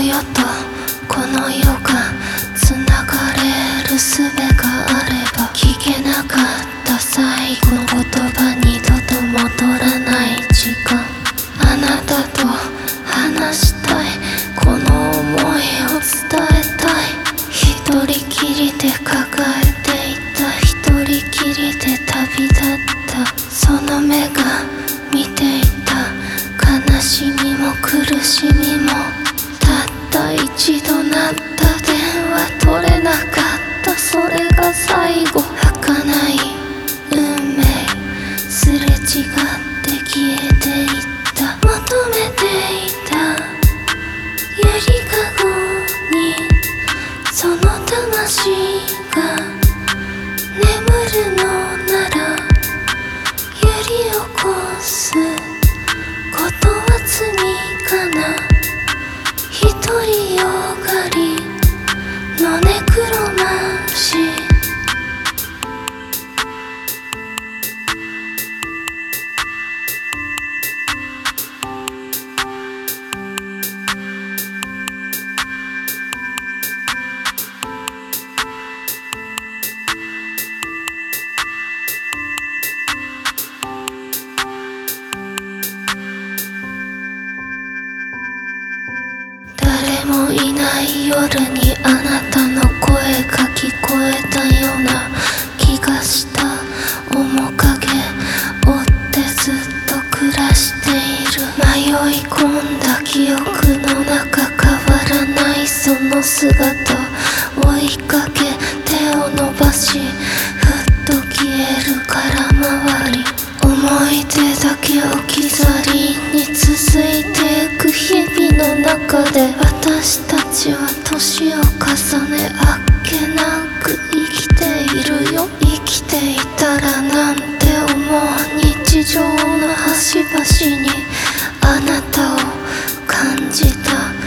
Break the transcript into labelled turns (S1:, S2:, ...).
S1: 世とこの世がつながれる術があれば、聞けなかった最後の言葉、二度と戻らない時間。あなたと話したい、この想いを伝えたい。一人きりで抱えていた、一人きりで旅立った。その目が見ていた悲しみも苦しみも、たった一度鳴った電話取れなかった。それが最後。儚い運命すれ違って消えていった。求めていたゆりかごにその魂が眠るのなら、揺り起こすことは罪かな。独りよがりのネクロマンシー。誰もいない夜にあなたの声が聞こえたような気がした。面影追ってずっと暮らしている。迷い込んだ記憶の中、変わらないその姿。追いかけ手を伸ばし、ふっと消える空回り。思い出だけ置き去りに続いていく日々の中で、私たちは年を重ねあっけなく生きているよ。生きていたらなんて思う。日常の端々にあなたを感じた。